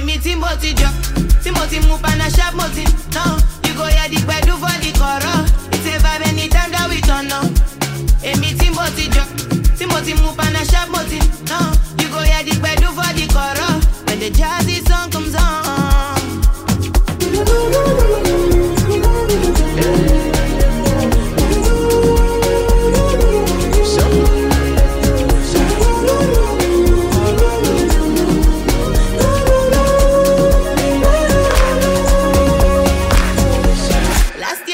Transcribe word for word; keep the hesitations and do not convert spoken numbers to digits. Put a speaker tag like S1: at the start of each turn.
S1: Èmi tí mo ti jọ, tí mo ti mú pana sharp mo ti no. You go hear the gbedu for the chorus. It's a vibe anytime that we turn up. Èmi tí mo ti jọ, tí mo ti mú pana sharp mo ti no. You go hear the gbedu for the chorus. When the jazzy song comes on.